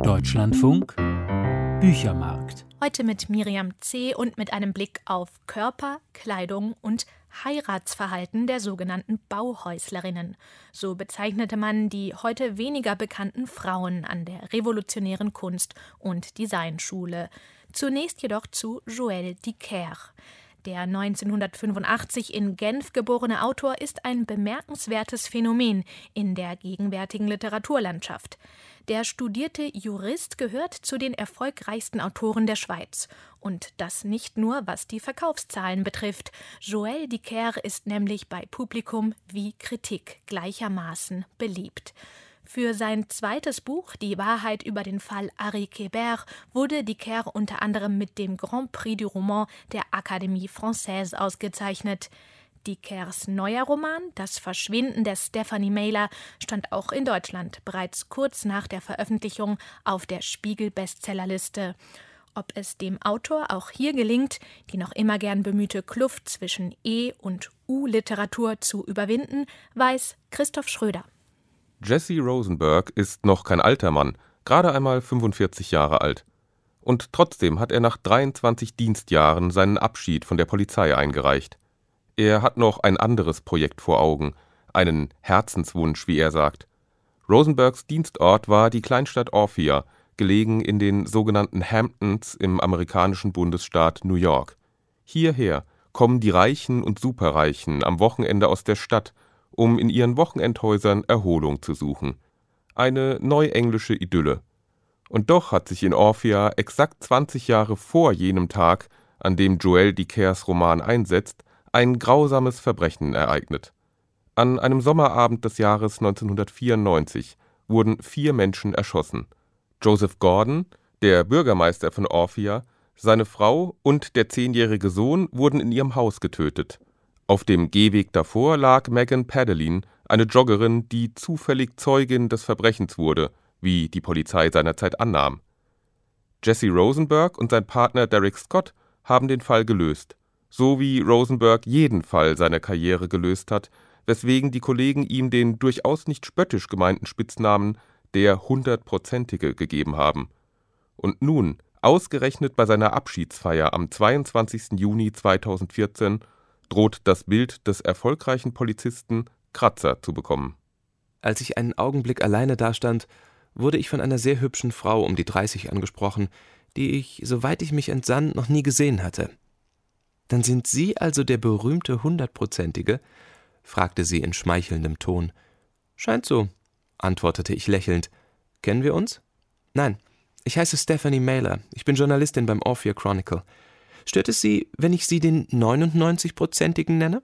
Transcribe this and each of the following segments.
Deutschlandfunk Büchermarkt. Heute mit Miriam C. und mit einem Blick auf Körper, Kleidung und Heiratsverhalten der sogenannten Bauhäuslerinnen. So bezeichnete man die heute weniger bekannten Frauen an der Revolutionären Kunst- und Designschule. Zunächst jedoch zu Joël Dicker. Der 1985 in Genf geborene Autor ist ein bemerkenswertes Phänomen in der gegenwärtigen Literaturlandschaft. Der studierte Jurist gehört zu den erfolgreichsten Autoren der Schweiz. Und das nicht nur, was die Verkaufszahlen betrifft. Joël Dicker ist nämlich bei Publikum wie Kritik gleichermaßen beliebt. Für sein zweites Buch, Die Wahrheit über den Fall Henri Kébert, wurde Dicker unter anderem mit dem Grand Prix du Roman der Académie Française ausgezeichnet. Dickers neuer Roman, Das Verschwinden der Stephanie Meyler, stand auch in Deutschland bereits kurz nach der Veröffentlichung auf der Spiegel-Bestsellerliste. Ob es dem Autor auch hier gelingt, die noch immer gern bemühte Kluft zwischen E- und U-Literatur zu überwinden, weiß Christoph Schröder. Jesse Rosenberg ist noch kein alter Mann, gerade einmal 45 Jahre alt. Und trotzdem hat er nach 23 Dienstjahren seinen Abschied von der Polizei eingereicht. Er hat noch ein anderes Projekt vor Augen, einen Herzenswunsch, wie er sagt. Rosenbergs Dienstort war die Kleinstadt Orphea, gelegen in den sogenannten Hamptons im amerikanischen Bundesstaat New York. Hierher kommen die Reichen und Superreichen am Wochenende aus der Stadt, um in ihren Wochenendhäusern Erholung zu suchen. Eine neuenglische Idylle. Und doch hat sich in Orphea exakt 20 Jahre vor jenem Tag, an dem Joël Dickers Roman einsetzt, ein grausames Verbrechen ereignet. An einem Sommerabend des Jahres 1994 wurden 4 Menschen erschossen. Joseph Gordon, der Bürgermeister von Orphea, seine Frau und der 10-jährige Sohn wurden in ihrem Haus getötet. Auf dem Gehweg davor lag Megan Padelin, eine Joggerin, die zufällig Zeugin des Verbrechens wurde, wie die Polizei seinerzeit annahm. Jesse Rosenberg und sein Partner Derek Scott haben den Fall gelöst, so wie Rosenberg jeden Fall seiner Karriere gelöst hat, weswegen die Kollegen ihm den durchaus nicht spöttisch gemeinten Spitznamen der 100%ige gegeben haben. Und nun, ausgerechnet bei seiner Abschiedsfeier am 22. Juni 2014, droht das Bild des erfolgreichen Polizisten Kratzer zu bekommen. Als ich einen Augenblick alleine dastand, wurde ich von einer sehr hübschen Frau um die 30 angesprochen, die ich, soweit ich mich entsann, noch nie gesehen hatte. »Dann sind Sie also der berühmte 100%ige?« fragte sie in schmeichelndem Ton. »Scheint so«, antwortete ich lächelnd. »Kennen wir uns?« »Nein, ich heiße Stephanie Meyler. Ich bin Journalistin beim Orphea Chronicle. Stört es Sie, wenn ich Sie den 99%igen nenne?«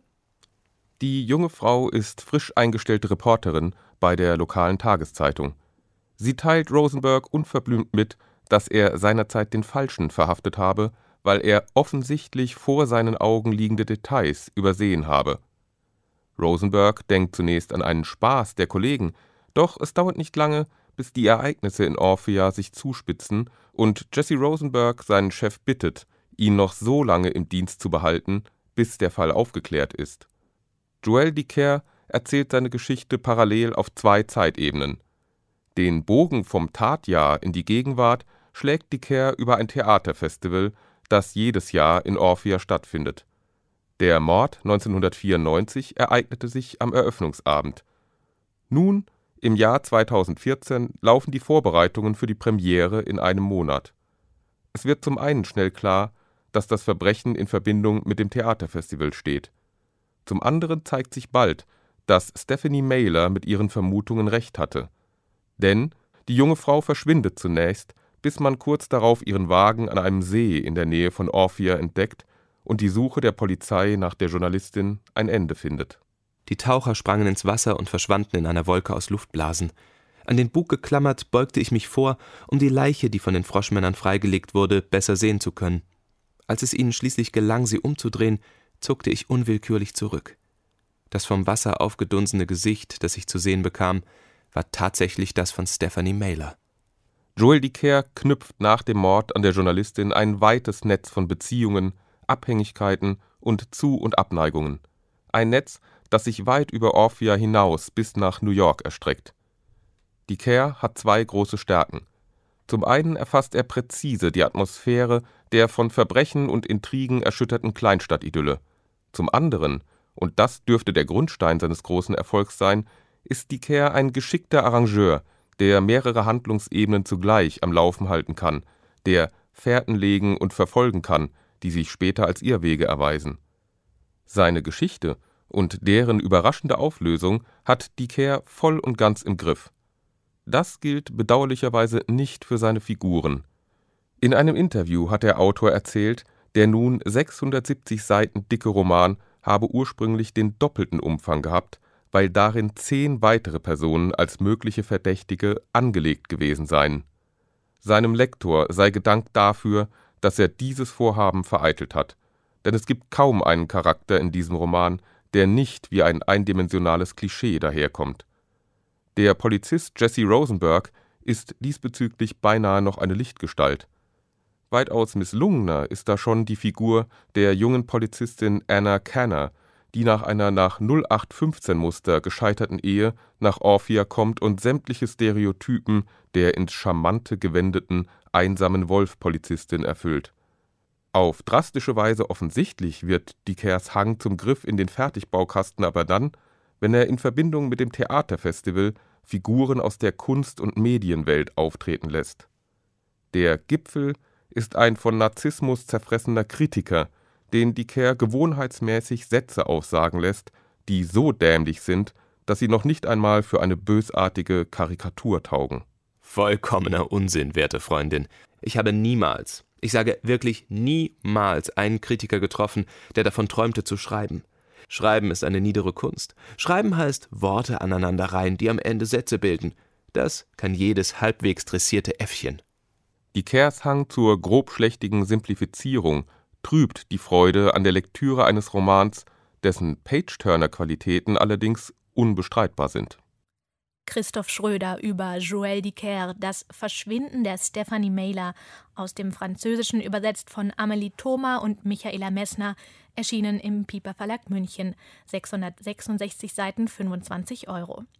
Die junge Frau ist frisch eingestellte Reporterin bei der lokalen Tageszeitung. Sie teilt Rosenberg unverblümt mit, dass er seinerzeit den Falschen verhaftet habe, weil er offensichtlich vor seinen Augen liegende Details übersehen habe. Rosenberg denkt zunächst an einen Spaß der Kollegen, doch es dauert nicht lange, bis die Ereignisse in Orphea sich zuspitzen und Jesse Rosenberg seinen Chef bittet, ihn noch so lange im Dienst zu behalten, bis der Fall aufgeklärt ist. Joël Dicker erzählt seine Geschichte parallel auf 2 Zeitebenen. Den Bogen vom Tatjahr in die Gegenwart schlägt Dicker über ein Theaterfestival, das jedes Jahr in Orphea stattfindet. Der Mord 1994 ereignete sich am Eröffnungsabend. Nun, im Jahr 2014, laufen die Vorbereitungen für die Premiere in einem Monat. Es wird zum einen schnell klar, dass das Verbrechen in Verbindung mit dem Theaterfestival steht. Zum anderen zeigt sich bald, dass Stephanie Meyler mit ihren Vermutungen recht hatte. Denn die junge Frau verschwindet zunächst, bis man kurz darauf ihren Wagen an einem See in der Nähe von Orphea entdeckt und die Suche der Polizei nach der Journalistin ein Ende findet. Die Taucher sprangen ins Wasser und verschwanden in einer Wolke aus Luftblasen. An den Bug geklammert, beugte ich mich vor, um die Leiche, die von den Froschmännern freigelegt wurde, besser sehen zu können. Als es ihnen schließlich gelang, sie umzudrehen, zuckte ich unwillkürlich zurück. Das vom Wasser aufgedunsene Gesicht, das ich zu sehen bekam, war tatsächlich das von Stephanie Meyler. Joël Dicker knüpft nach dem Mord an der Journalistin ein weites Netz von Beziehungen, Abhängigkeiten und Zu- und Abneigungen. Ein Netz, das sich weit über Orphea hinaus bis nach New York erstreckt. Dicker hat 2 große Stärken. Zum einen erfasst er präzise die Atmosphäre der von Verbrechen und Intrigen erschütterten Kleinstadtidylle. Zum anderen, und das dürfte der Grundstein seines großen Erfolgs sein, ist Dicker ein geschickter Arrangeur, der mehrere Handlungsebenen zugleich am Laufen halten kann, der Fährten legen und verfolgen kann, die sich später als Irrwege erweisen. Seine Geschichte und deren überraschende Auflösung hat Dicker voll und ganz im Griff. Das gilt bedauerlicherweise nicht für seine Figuren. In einem Interview hat der Autor erzählt, der nun 670 Seiten dicke Roman habe ursprünglich den doppelten Umfang gehabt, weil darin 10 weitere Personen als mögliche Verdächtige angelegt gewesen seien. Seinem Lektor sei gedankt dafür, dass er dieses Vorhaben vereitelt hat, denn es gibt kaum einen Charakter in diesem Roman, der nicht wie ein eindimensionales Klischee daherkommt. Der Polizist Jesse Rosenberg ist diesbezüglich beinahe noch eine Lichtgestalt. Weitaus misslungener ist da schon die Figur der jungen Polizistin Anna Canner, die nach einer nach 0815-Muster gescheiterten Ehe nach Orphia kommt und sämtliche Stereotypen der ins Charmante gewendeten, einsamen Wolf-Polizistin erfüllt. Auf drastische Weise offensichtlich wird Dickers Hang zum Griff in den Fertigbaukasten aber dann, wenn er in Verbindung mit dem Theaterfestival Figuren aus der Kunst- und Medienwelt auftreten lässt. Der Gipfel ist ein von Narzissmus zerfressener Kritiker, den Dicker gewohnheitsmäßig Sätze aufsagen lässt, die so dämlich sind, dass sie noch nicht einmal für eine bösartige Karikatur taugen. Vollkommener Unsinn, werte Freundin. Ich habe niemals, ich sage wirklich niemals, einen Kritiker getroffen, der davon träumte zu schreiben. Schreiben ist eine niedere Kunst. Schreiben heißt Worte aneinanderreihen, die am Ende Sätze bilden. Das kann jedes halbwegs dressierte Äffchen. Dickers Hang zur grobschlächtigen Simplifizierung trübt die Freude an der Lektüre eines Romans, dessen Page-Turner-Qualitäten allerdings unbestreitbar sind. Christoph Schröder über Joël Dicker, das Verschwinden der Stephanie Meyler, aus dem Französischen übersetzt von Amélie Thoma und Michaela Messner, erschienen im Piper Verlag München, 666 Seiten, 25 €.